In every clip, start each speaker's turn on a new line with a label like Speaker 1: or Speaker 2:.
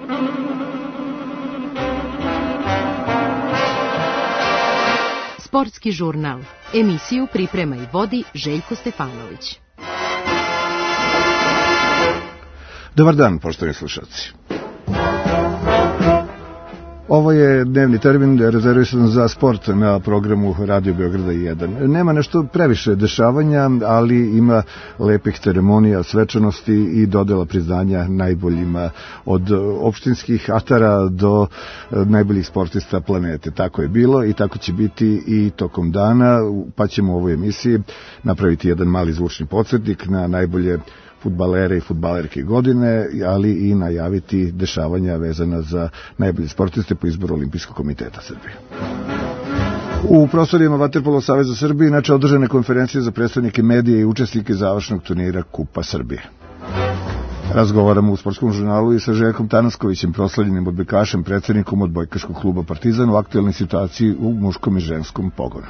Speaker 1: Sportski žurnal. Emisiju priprema i vodi Željko Stefanović.
Speaker 2: Dobar dan, poštovani slušalci. Ovo je dnevni termin rezervisan za sport na programu Radio Beograda 1. Nema nešto previše dešavanja, ali ima lepih ceremonija, svečanosti i dodela priznanja najboljima, od opštinskih atara do najboljih sportista planete. Tako je bilo i tako će biti i tokom dana, pa ćemo u ovoj emisiji napraviti jedan mali zvučni podsjetnik na najbolje fudbalere i fudbalerke godine, ali i najaviti dešavanja vezana za najbolje sportiste po izboru Olimpijskog komiteta Srbije. U prostorijama Vaterpolo saveza Srbije inače održane konferencije za predstavnike medije i učesnike završnog turnira Kupa Srbije. Razgovaramo u sportskom žurnalu i sa Željkom Tanaskovićem, proslavljenim odbojkašem, predsednikom odbojkaškog kluba Partizan u aktuelnoj situaciji u muškom i ženskom pogonu.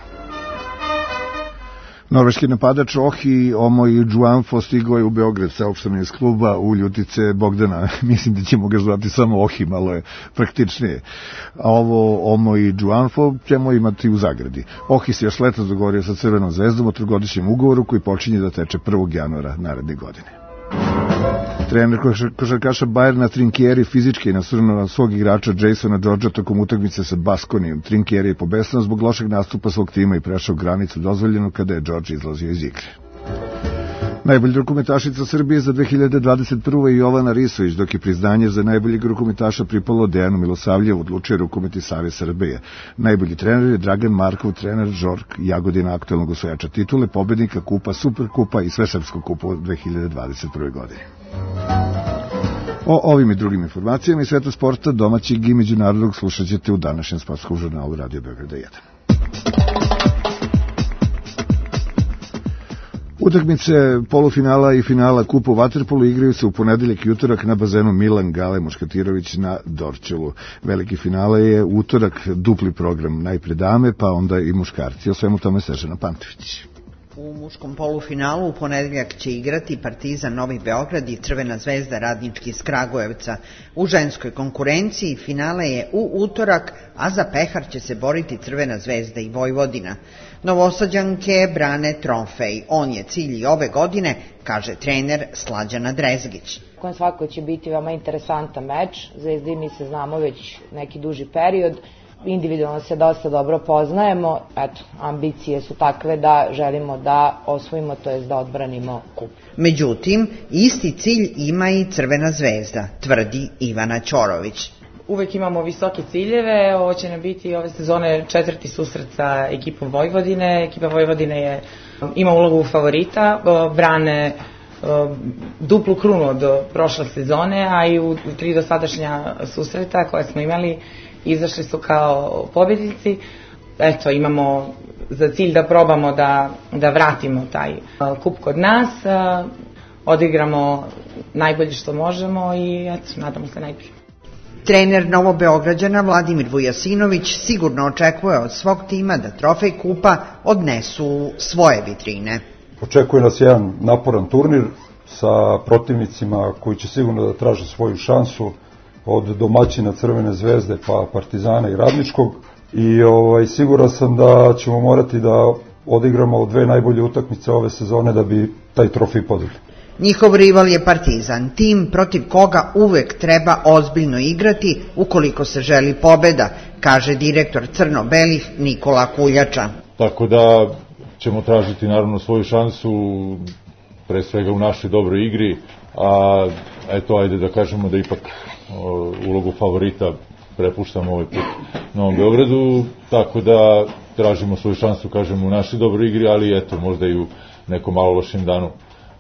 Speaker 2: Norveški napadač Ohi Omoj Džuanfo stigao je u Beograd, saopšteno iz kluba u Ljutice Bogdana. Mislim da ćemo ga zvati samo Ohi, malo je praktičnije. A ovo Omoj Džuanfo ćemo imati u zagradi. Ohi se još letos dogovorio sa Crvenom zvezdom o trogodišnjem ugovoru koji počinje da teče 1. januara naredne godine. Trener košarkaša Bayerna Trinkieri fizički nasrnuo na svog igrača Jasona Georgea tokom utakmice sa Baskonijom. Trinkieri je pobesnao zbog lošeg nastupa svog tima i prešao granicu dozvoljenu kada je George izlazio iz igre. Najbolja rukometašica Srbije za 2021. je Jovana Risović, dok je priznanje za najboljeg rukometaša pripalo Dejanu Milosavljevu, odlučio rukometi Savez Srbije. Najbolji trener je Dragan Markov, trener Žork Jagodina, aktuelnog osvajača titule, pobednika Kupa, Superkupa i Svesrpskog kupa u 2021. godini. O ovim i drugim informacijama i sveta sporta, domaćeg i međunarodnog, slušat ćete u današnjem sportskom žurnalu Radio Beograda 1. Utakmice polufinala i finala Kupa u Vaterpolu igraju se u ponedeljak i utorak na bazenu Milan Gale Muškatirović na Dorćolu. Veliki finale je utorak, dupli program, najpre dame, pa onda i muškarci. O svemu tome Snežana Pantović.
Speaker 3: U muškom polufinalu u ponedeljak će igrati Partizan Novi Beograd i Crvena zvezda Radnički iz Kragujevca. U ženskoj konkurenciji finale je u utorak, a za pehar će se boriti Crvena zvezda i Vojvodina. Novosađanke brane trofej. On je cilj i ove godine, kaže trener Slađana Drezgić.
Speaker 4: Svako će biti veoma interesantan meč. Zvezda i mi se znamo već neki duži period. Individualno se dosta dobro poznajemo. Eto, ambicije su takve da želimo da osvojimo, to jest da odbranimo kup.
Speaker 3: Međutim, isti cilj ima i Crvena zvezda, tvrdi Ivana Ćorović.
Speaker 5: Uvek imamo visoke ciljeve, ovo će nam biti ove sezone 4. susret sa ekipom Vojvodine. Ekipa Vojvodine ima ulogu favorita, brane duplu krunu od prošle sezone, a i u 3 dosadašnja susreta koje smo imali izašli su kao pobednici. Eto, imamo za cilj da probamo da vratimo taj kup kod nas, odigramo najbolje što možemo i eto, nadamo se najbolje.
Speaker 3: Trener Novobeograđana Vladimir Vujasinović sigurno očekuje od svog tima da trofej kupa odnesu svoje vitrine.
Speaker 6: Očekuje nas jedan naporan turnir sa protivnicima koji će sigurno da traže svoju šansu, od domaćina Crvene zvezde pa Partizana i Radničkog, i siguran sam da ćemo morati da odigramo 2 najbolje utakmice ove sezone da bi taj trofej podigli.
Speaker 3: Njihov rival je Partizan, tim protiv koga uvek treba ozbiljno igrati ukoliko se želi pobeda, kaže direktor crno-belih Nikola Kuljača.
Speaker 7: Tako da ćemo tražiti naravno svoju šansu, pre svega u našoj dobroj igri, a eto, ajde da kažemo da ipak ulogu favorita prepuštamo ovaj put Novom Beogradu, tako da tražimo svoju šansu, kažemo, u našoj dobroj igri, ali eto, možda i u nekom malo lošim danu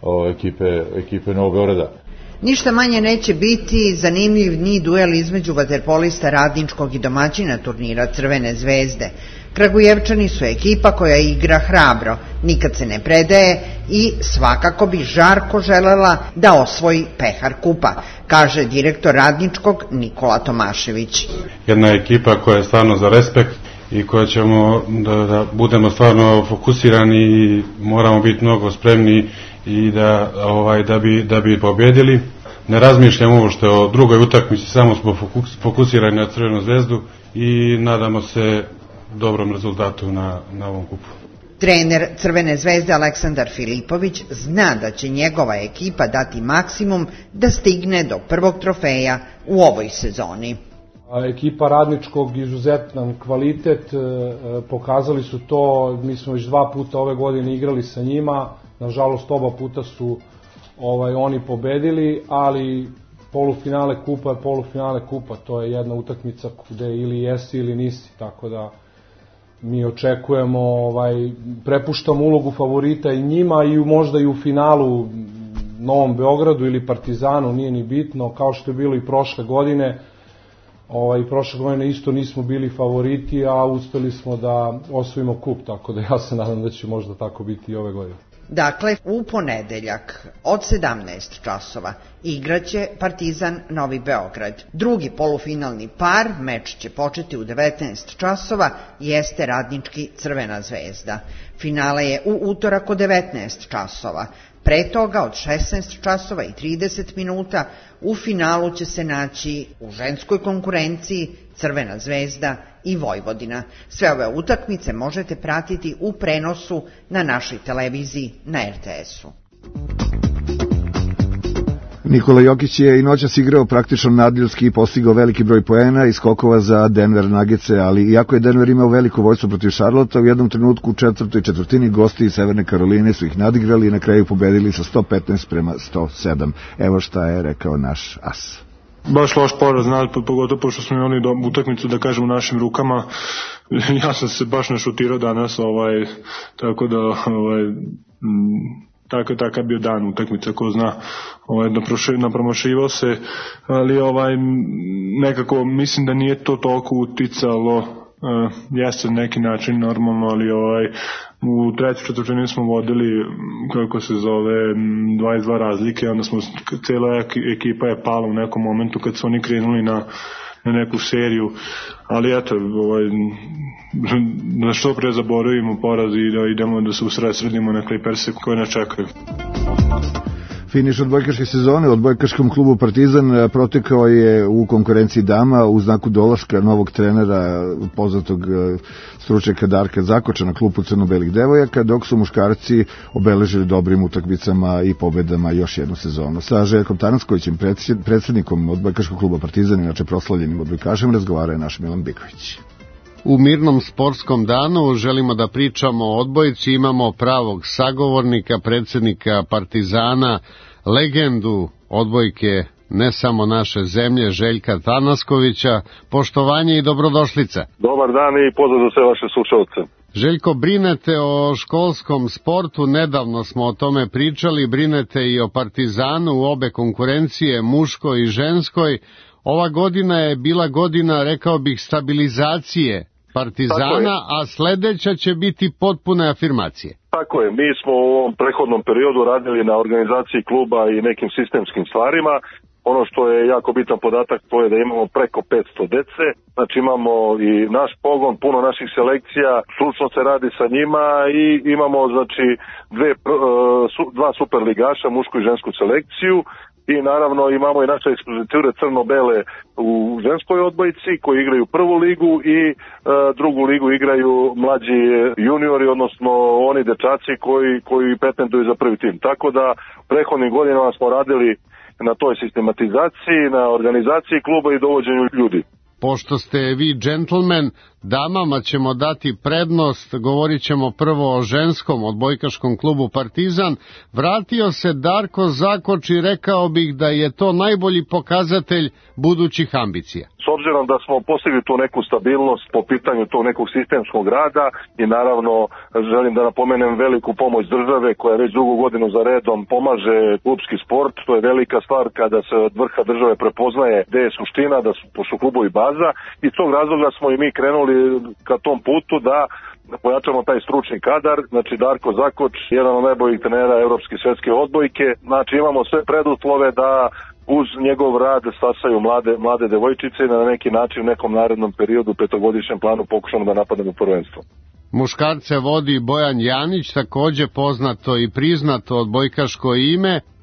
Speaker 7: ekipe Novog Beograda.
Speaker 3: Ništa manje neće biti zanimljiv ni duel između vaterpolista Radničkog i domaćina turnira Crvene zvezde. Kragujevčani su ekipa koja igra hrabro, nikad se ne predaje i svakako bi žarko želela da osvoji pehar kupa, kaže direktor Radničkog Nikola Tomašević.
Speaker 8: Jedna ekipa koja je stvarno za respekt i koja ćemo da budemo stvarno fokusirani i moramo biti mnogo spremni i da bi pobjedili. ne razmišljamo ovo što je o drugoj utakmici, samo smo fokusirani na Crvenu zvezdu i nadamo se dobrom rezultatu na ovom kupu.
Speaker 3: Trener Crvene zvezde Aleksandar Filipović zna da će njegova ekipa dati maksimum da stigne do prvog trofeja u ovoj sezoni.
Speaker 9: Ekipa Radničkog izuzetan kvalitet, pokazali su to, mi smo već 2 puta ove godine igrali sa njima, nažalost oba puta su oni pobedili, ali polufinale kupa je polufinale kupa, to je jedna utakmica gde ili jesi ili nisi, tako da mi očekujemo, prepuštamo ulogu favorita i njima i možda i u finalu Novom Beogradu ili Partizanu, nije ni bitno, kao što je bilo i prošle godine. Prošle godine isto nismo bili favoriti, a uspeli smo da osvojimo kup, tako da ja se nadam da će možda tako biti i ove godine.
Speaker 3: Dakle, u ponedeljak od 17 časova igraće Partizan Novi Beograd. Drugi polufinalni par, meč će početi u 19 časova, jeste Radnički Crvena zvezda. Finale je u utorak od 19 časova. Pre toga od 16 časova i 30 minuta u finalu će se naći u ženskoj konkurenciji Crvena zvezda i Vojvodina. Sve ove utakmice možete pratiti u prenosu na našoj televiziji na RTS-u.
Speaker 2: Nikola Jokić je i noćas igrao praktično nadljudski i postigao veliki broj poena i skokova za Denver Nuggetse, ali iako je Denver imao veliko vojstvo protiv Charlotta, u jednom trenutku u četvrtoj četvrtini gosti iz Severne Karoline su ih nadigrali i na kraju pobedili sa 115-107. Evo šta je rekao naš as.
Speaker 10: Baš loš poraz, pogotovo pošto smo imali utakmicu, da kažem, u našim rukama. Ja sam se baš našutirao danas, tako da takav bio dan utakmica, ko zna, napromašivao se, ali nekako mislim da nije to toliko uticalo, jeste na neki način normalno, ali u trećoj četvrtini smo vodili, kako se zove, 22 razlike, onda smo, cela ekipa je pala u nekom momentu kad su oni krenuli na neku seriju, ali eto, na što pre zaboravimo poraz i da idemo da se usredsredimo na Clipperse koji nas čekaju.
Speaker 2: Finiš odbojkaške sezone u odbojkaškom klubu Partizan protekao je u konkurenciji dama u znaku dolaska novog trenera, poznatog stručnjaka Darka Zakoča na klubu crno-belih devojaka, dok su muškarci obeležili dobrim utakmicama i pobedama još jednu sezonu. Sa Željkom Tanaskovićem, predsjednikom odbojkaškog kluba Partizan, inače proslavljenim odbojkašem, razgovara je naš Milan Biković.
Speaker 11: U mirnom sportskom danu želimo da pričamo o odbojci, imamo pravog sagovornika, predsjednika Partizana, legendu odbojke ne samo naše zemlje, Željka Tanaskovića. Poštovanje i dobrodošlica.
Speaker 12: Dobar dan i pozdrav za sve vaše slušalce.
Speaker 11: Željko, brinete o školskom sportu, nedavno smo o tome pričali, brinete i o Partizanu u obe konkurencije, muškoj i ženskoj. Ova godina je bila godina, rekao bih, stabilizacije Partizana, a sledeća će biti potpune afirmacije.
Speaker 12: Tako je, mi smo u ovom prehodnom periodu radili na organizaciji kluba i nekim sistemskim stvarima. Ono što je jako bitan podatak, to je da imamo preko 500 dece, znači imamo i naš pogon, puno naših selekcija, stručno se radi sa njima i imamo znači dva superligaša, mušku i žensku selekciju. I naravno imamo i naše ekspoziture crno-bele u ženskoj odbojici koji igraju prvu ligu i drugu ligu igraju mlađi juniori, odnosno oni dečaci koji pretenduju za prvi tim. Tako da prethodnim godinama smo radili na toj sistematizaciji, na organizaciji kluba i dovođenju ljudi.
Speaker 11: Pošto ste vi džentlmen, damama ćemo dati prednost, govorit ćemo prvo o ženskom odbojkaškom klubu Partizan. Vratio se Darko Zakoč i rekao bih da je to najbolji pokazatelj budućih ambicija.
Speaker 12: S obzirom da smo postigli tu neku stabilnost po pitanju tog nekog sistemskog rada i naravno želim da napomenem veliku pomoć države koja već drugu godinu za redom pomaže klubski sport. To je velika stvar kada se od vrha države prepoznaje gde je suština, da su klubovi baza i tog razloga smo i mi krenuli ka tom putu da pojačamo taj stručni kadar, znači Darko Zakoč, jedan od najboljih trenera evropske i svetske odbojke, znači imamo sve preduslove da uz njegov rad stasaju mlade devojčice i na neki način u nekom narednom periodu, petogodišnjem planu pokušamo da napadamo prvenstvo.
Speaker 11: Muškarce vodi Bojan Janić, takođe poznato i priznato odbojkaško ime.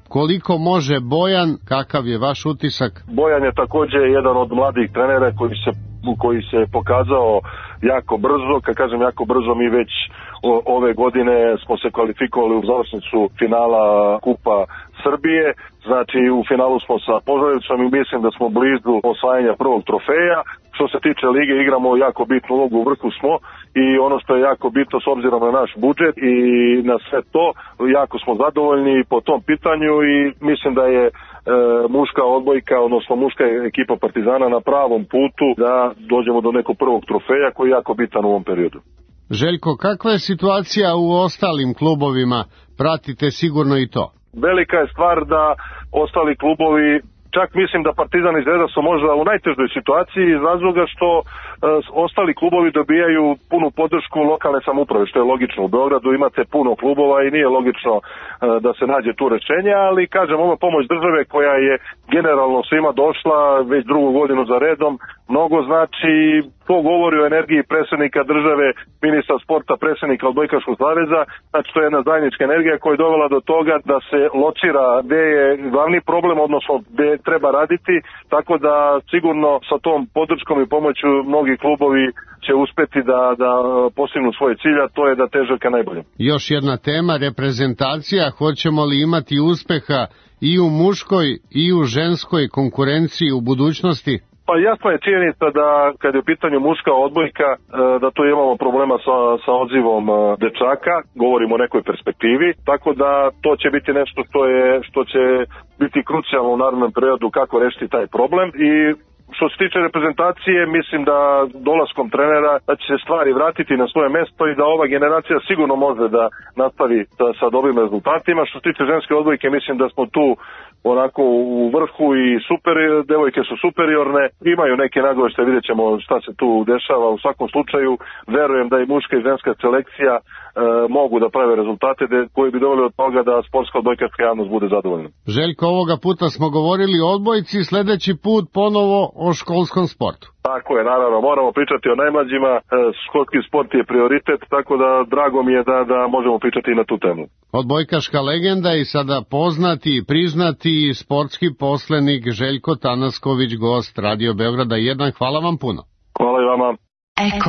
Speaker 11: koliko može Bojan, kakav je vaš utisak?
Speaker 12: Bojan je takođe jedan od mladih trenera koji se pokazao jako brzo. Kad kažem jako brzo, mi već ove godine smo se kvalifikovali u završnicu finala Kupa Srbije. Znači u finalu smo sa Požarevcom i mislim da smo blizu osvajanja prvog trofeja. Što se tiče lige, igramo jako bitnu ulogu, u vrhu smo i ono što je jako bitno s obzirom na naš budžet i na sve to, jako smo zadovoljni po tom pitanju i mislim da je muška odbojka, odnosno muška ekipa Partizana na pravom putu da dođemo do nekog prvog trofeja koji je jako bitan u ovom periodu.
Speaker 11: Željko, kakva je situacija u ostalim klubovima? Pratite sigurno i to.
Speaker 12: Velika je stvar da ostali klubovi, čak mislim da Partizan i Zvezda su možda u najtežoj situaciji iz razloga što ostali klubovi dobijaju punu podršku lokalne samouprave, što je logično. U Beogradu imate puno klubova i nije logično da se nađe tu rešenje, ali kažem, ova pomoć države koja je generalno svima došla već drugu godinu za redom, mnogo znači. To govori o energiji predsjednika države, ministra sporta, predsjednika Odbojkaškog saveza. Znači to je jedna zajednička energija koja je dovela do toga da se locira gde je glavni problem, odnosno gde treba raditi, tako da sigurno sa tom podrškom i pomoću mnogi klubovi će uspeti da postignu svoje cilja, to je da teže ka najboljem.
Speaker 11: Još jedna tema, reprezentacija, hoćemo li imati uspeha i u muškoj i u ženskoj konkurenciji u budućnosti?
Speaker 12: Pa jasno je činjenica da kad je u pitanju muška odbojka da tu imamo problema sa odzivom dečaka, govorimo o nekoj perspektivi, tako da to će biti nešto što će biti krucijalno u narednom periodu kako rešiti taj problem i što se tiče reprezentacije, mislim da dolaskom trenera da će se stvari vratiti na svoje mesto i da ova generacija sigurno može da nastavi sa dobrim rezultatima. Što se tiče ženske odbojke, mislim da smo tu onako u vrhu i devojke su superiorne, imaju neke nagoveštaje, vidjet ćemo šta se tu dešava. U svakom slučaju verujem da i muška i ženska selekcija mogu da prave rezultate koji bi doveli od toga da sportska odbojkaška javnost bude zadovoljna.
Speaker 11: Željko, ovoga puta smo govorili o odbojci, sledeći put ponovo o školskom sportu.
Speaker 12: Tako je, naravno, moramo pričati o najmlađima, školski sport je prioritet, tako da drago mi je da možemo pričati i na tu temu.
Speaker 11: Odbojkaška legenda i sada poznati i priznati sportski poslenik Željko Tanasković, gost Radio Beograda 1. Hvala vam puno.
Speaker 12: Hvala i vama.
Speaker 13: Eko.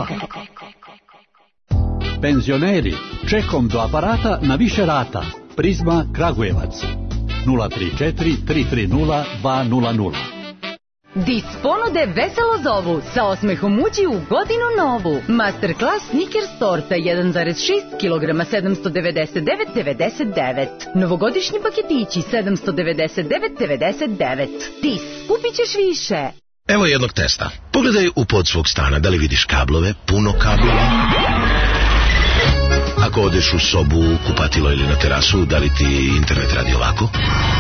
Speaker 13: Penzioneri, čekom do aparata na više rata. Prizma Kragujevac 034 330 200.
Speaker 1: Dis ponude veselo zovu, sa osmehom uđi u godinu novu. Masterclass Snickers torta 1,6 kg 799,99. Novogodišnji paketići 799,99. Dis, kupit ćeš više.
Speaker 14: Evo jednog testa. Pogledaj u pod svog stana, da li vidiš kablove, puno kablova? Ako odeš u sobu, kupatilo ili na terasu, da li ti internet radi ovako?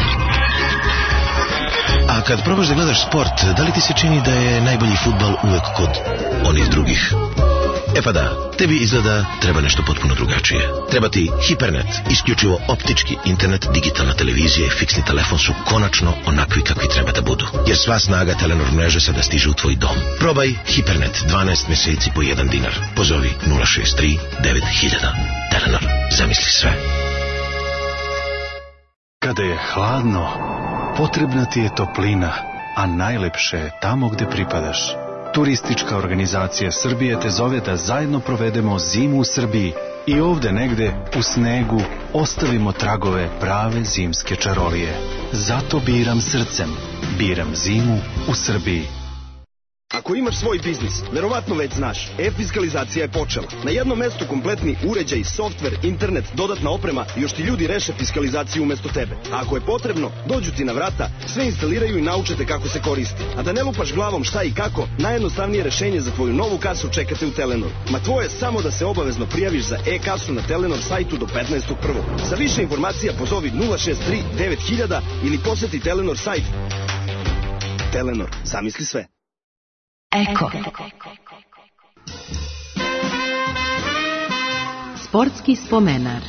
Speaker 14: A kad probaš da gledaš sport, da li ti se čini da je najbolji fudbal uvek kod onih drugih? E pa da, tebi izgleda treba nešto potpuno drugačije. Treba ti Hipernet, isključivo optički internet, digitalna televizija i fiksni telefon su konačno onakvi kakvi treba da budu. Jer sva snaga Telenor mreže sada stiže u tvoj dom. Probaj Hipernet 12 meseci po $1. Pozovi 063 9000. Telenor, zamisli sve.
Speaker 15: Kada je hladno, potrebna ti je toplina, a najlepše je tamo gde pripadaš. Turistička organizacija Srbije te zove da zajedno provedemo zimu u Srbiji i ovde negde u snegu ostavimo tragove prave zimske čarolije. Zato biram srcem, biram zimu u Srbiji.
Speaker 16: Ako imaš svoj biznis, verovatno već znaš, e-fiskalizacija je počela. Na jednom mestu kompletni uređaj, softver, internet, dodatna oprema i još ti ljudi reše fiskalizaciju umesto tebe. A ako je potrebno, dođu ti na vrata, sve instaliraju i naučete kako se koristi. A da ne lupaš glavom šta i kako, najjednostavnije rešenje za tvoju novu kasu čekate u Telenoru. Ma tvoje je samo da se obavezno prijaviš za e-kasu na Telenor sajtu do 15.1. Za više informacija pozovi 063 9000 ili poseti Telenor sajt. Telenor, zamisli sve.
Speaker 1: Eko. Sportski spomenar.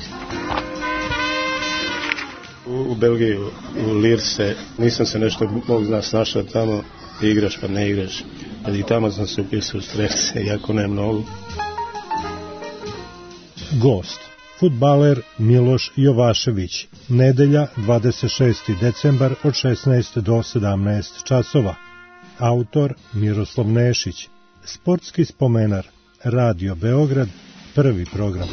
Speaker 17: U Belgiji, u Lirse, nisam se nešto Bog zna snašao tamo, igraš pa ne igraš, ali i tamo sam se upisao u strelce, jako ne mnogo.
Speaker 18: Gost. fudbaler Miloš Jovašević. Nedelja 26. decembar od 16 do 17 časova. Autor Miroslav Nešić. Sportski spomenar. Radio Beograd, prvi program.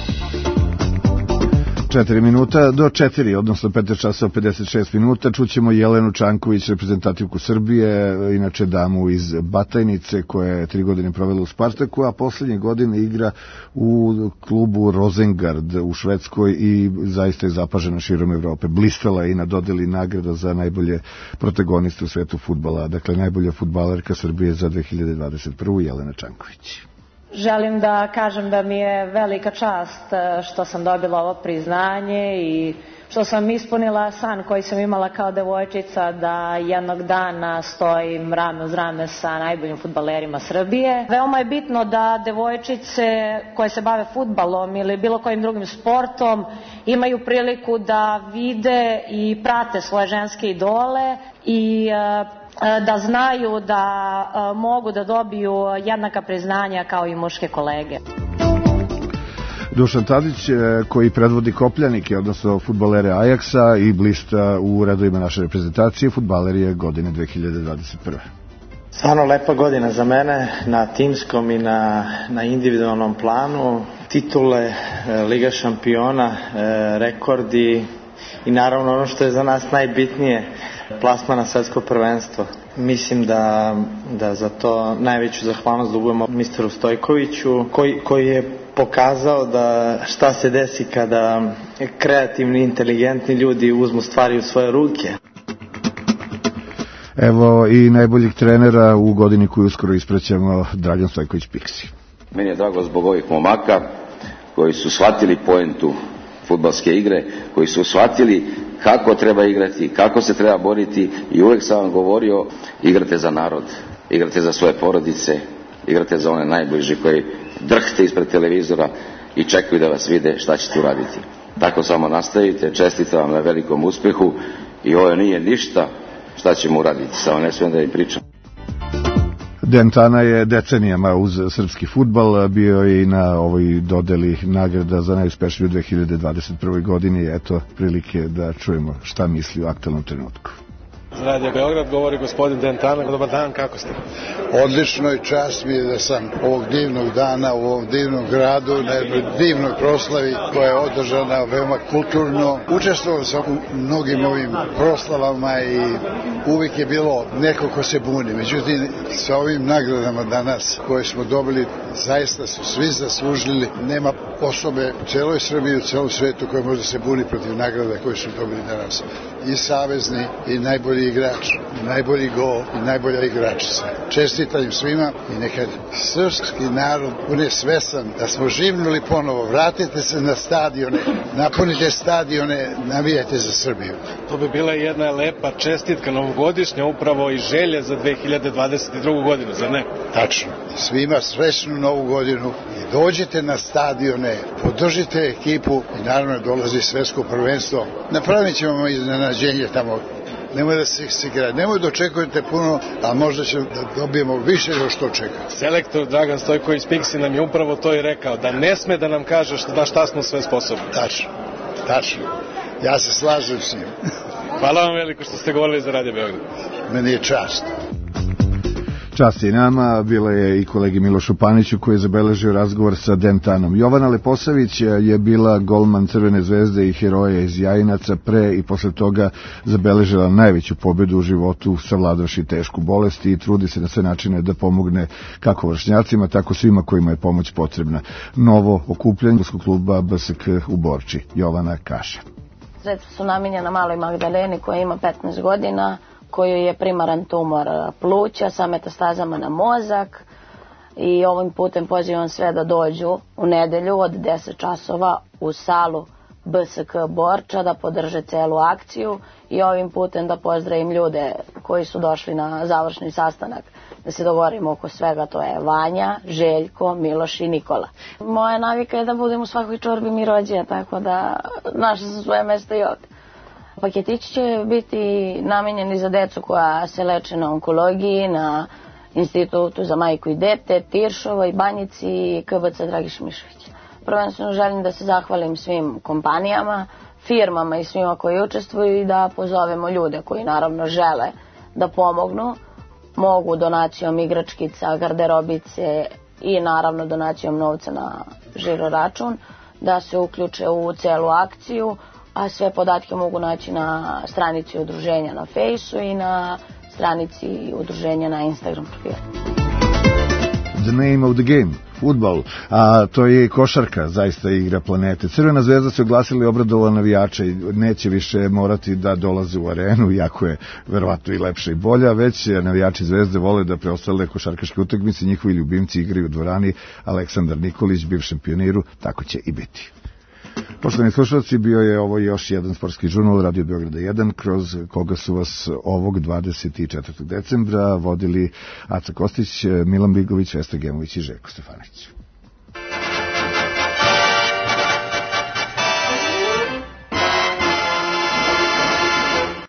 Speaker 2: 4 minuta do 4, odnosno 15 časova 56 minuta. Čućemo Jelenu Čanković, reprezentativku Srbije, inače damu iz Batajnice, koja je 3 godine provela u Spartaku, a poslednje godine igra u klubu Rosengard u Švedskoj i zaista je zapažena širom Evrope. Blistala je i na dodeli nagrada za najbolje protagoniste u svetu fudbala. Dakle, najbolja fudbalerka Srbije za 2021. Jelena Čanković.
Speaker 19: Želim da kažem da mi je velika čast što sam dobila ovo priznanje i što sam ispunila san koji sam imala kao devojčica da jednog dana stojim rame uz rame sa najboljim fudbalerima Srbije. Veoma je bitno da devojčice koje se bave fudbalom ili bilo kojim drugim sportom imaju priliku da vide i prate svoje ženske idole i da znaju da mogu da dobiju jednaka priznanja kao i muške kolege.
Speaker 2: Dušan Tadić, koji predvodi Kopljanike, odnosno fudbalere Ajaksa i blista u redovima naše reprezentacije, fudbaler je godine 2021.
Speaker 20: Stvarno lepa godina za mene na timskom i na individualnom planu. Titule, Liga šampiona, rekordi i naravno ono što je za nas najbitnije, plasman na svetsko prvenstvo. Mislim da za to najveću zahvalnost dugujemo misteru Stojkoviću koji je pokazao da šta se desi kada kreativni, inteligentni ljudi uzmu stvari u svoje ruke.
Speaker 2: Evo i najboljih trenera u godini koju uskoro ispraćamo, Dragan Stojković Piksi.
Speaker 21: Meni je drago zbog ovih momaka koji su shvatili poentu fudbalske igre, koji su shvatili kako treba igrati, kako se treba boriti i uvek sam vam govorio, igrate za narod, igrate za svoje porodice, igrate za one najbliži koji drhte ispred televizora i čekaju da vas vide šta ćete uraditi. Tako samo nastavite, čestitam vam na velikom uspehu i ovo nije ništa šta ćemo uraditi, samo ne smijem da im pričam.
Speaker 2: Dentana je decenijama uz srpski fudbal, bio je i na ovoj dodeli nagrada za najuspešniju 2021. godini. Eto prilike da čujemo šta misli u aktualnom trenutku.
Speaker 22: Za Radio Beograd govori gospodin Dentana. Dobar dan, kako ste?
Speaker 23: Odlično i čast mi je da sam ovog divnog dana u ovom divnom gradu, na jednoj divnoj proslavi koja je održana veoma kulturno. Učestvovao sam u mnogim ovim proslavama i uvijek je bilo neko ko se buni. Međutim, sa ovim nagradama danas koje smo dobili, zaista su svi zaslužili. Nema osobe u celoj Srbiji, u celom svetu koja može se buni protiv nagrada koje su dobili danas. I savezni, i najbolji igrač, i najbolji gol, i najbolja igračica. Čestitam im svima i neka srpski narod bude svesan da smo živnuli ponovo. Vratite se na stadione, napunite stadione, navijajte za Srbiju.
Speaker 22: To bi bila jedna lepa čestitka novogodišnja, upravo i želje za 2022. godinu, zar ne?
Speaker 23: Tačno. Svima srećnu novu godinu i dođite na stadione, podržite ekipu i naravno dolazi svetsko prvenstvo. Napravit ćemo iznenađenje tamo. Nemoj da se igra, nemoj da očekujete puno, a možda ćemo da dobijemo više nego što očekujemo.
Speaker 22: Selektor Dragan Stojković Piksi nam je upravo to i rekao, da ne sme da nam kaže na šta smo sve sposobni.
Speaker 23: Tačno. Ja se slažem s njim.
Speaker 22: Hvala vam veliko što ste govorili za Radio Beograd.
Speaker 23: Meni je čast.
Speaker 2: Čast i nama, bila je i kolegi Milošu Paniću koji je zabeležio razgovor sa Dentanom. Jovana Leposavić je bila golman Crvene zvezde i heroja iz Jajinaca, pre i posle toga zabeležila najveću pobedu u životu, savladavši tešku bolest i trudi se na sve načine da pomogne kako vršnjacima, tako svima kojima je pomoć potrebna. Novo okupljanje kluba BSK u Borči. Jovana kaže.
Speaker 24: Sredstva su namenjena maloj Magdaleni koja ima 15 godina, kojoj je primaran tumor pluća sa metastazama na mozak i ovim putem pozivam sve da dođu u nedelju od 10 časova u salu BSK Borča da podrže celu akciju i ovim putem da pozdravim ljude koji su došli na završni sastanak da se dogovorimo oko svega, to je Vanja, Željko, Miloš i Nikola. Moja navika je da budem u svakoj čorbi Mirođija, tako da našla sam svoje mesto i ovdje. Paketići će biti namenjeni za decu koja se leče na onkologiji, na Institutu za majku i dete, Tiršovoj, Banjici i KBC Dragiša Mišović. prvenstveno želim da se zahvalim svim kompanijama, firmama i svima koji učestvuju i da pozovemo ljude koji naravno žele da pomognu. Mogu donacijom igračkica, garderobice i naravno donacijom novca na žiro račun da se uključe u celu akciju, a sve podatke mogu naći na stranici udruženja na Fejsu i na stranici udruženja na Instagram profilu.
Speaker 2: The name of the game, fudbal, a to je i košarka, zaista igra planete. Crvena zvezda se oglasila i obradovala navijača i neće više morati da dolaze u arenu, iako je verovatno i lepša i bolja, već navijači Zvezde vole da preostale košarkaške utakmice, njihovi ljubimci igraju u dvorani. Aleksandar Nikolić, bivšem pioniru, tako će i biti. Poštovani slušalci, bio je ovo još jedan sportski žurnal Radio Beograda 1, kroz koga su vas ovog 24. decembra vodili Aca Kostić, Milan Bigović, Vesna Gemović i Željko Stefanić.